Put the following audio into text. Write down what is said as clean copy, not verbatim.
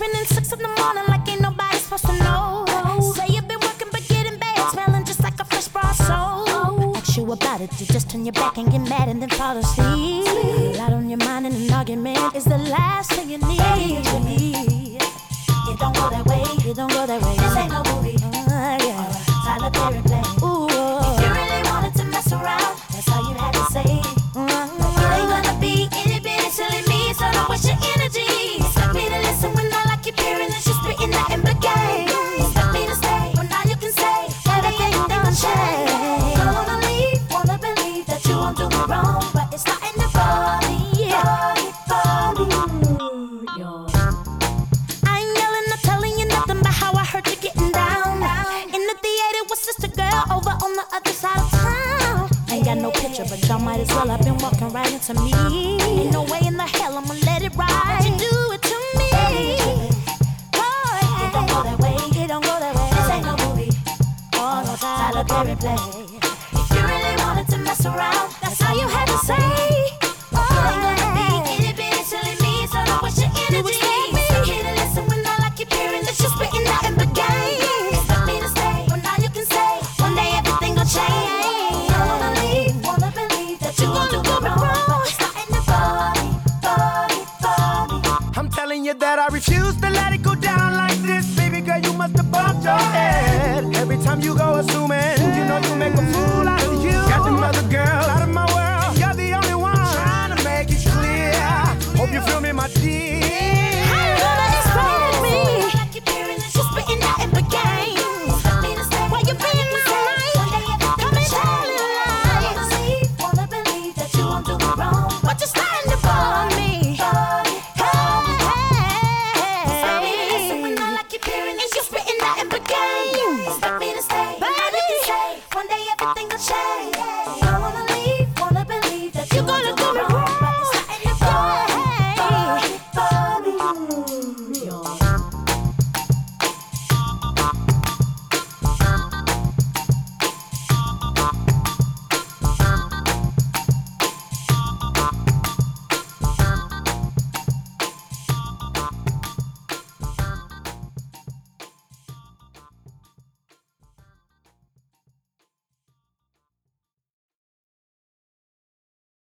Sleeping in 6 in the morning like ain't nobody supposed to know. Say you've been working but getting bad, smelling just like a fresh bra soap. Ask you about it, you just turn your back and get mad and then fall asleep. A lot on your mind and an argument is the last thing you need. It don't go that way. It don't go that way. This ain't no movie. Yeah. Solitary play. Ooh. If you really wanted to mess around, that's all you had to say. It ain't gonna be itty bitty silly me, so don't waste your energy. Expect me to listen when all I keep hearing is you spitting that in the game. Expect me to stay, but now you can say everything gon' change. Don't wanna leave, wanna believe that you won't do me wrong, but it's starting to bother me. I ain't yelling or telling you nothing about how I heard you getting down. In the theater with sister girl over on the other side of town. Ain't got no picture, but y'all might as well have been walking right into me. Ain't no way in the hell I'ma let it ride. You do it to me. Oh, yeah. It don't go that way. It don't go that way. This ain't no movie. Oh, no solitary play. If you really wanted to mess around, that's all you had to say. Oh, it ain't gonna be itty bitty silly me, so don't waste your energy. Expect me to listen when all I keep hearing is you spitting out in the game. Expect me to stay, but now you can say one day everything gon' change. Don't wanna leave, wanna believe that you gon' do me wrong, but it's starting to bother me. I'm telling you that I refuse to let it go down like this. Baby girl, you must have bumped your head. Every time you go assuming, you know you make a fool out of you. Got them other girls out of my world, you're the only one trying to make it clear. Hope you feel me, my dear.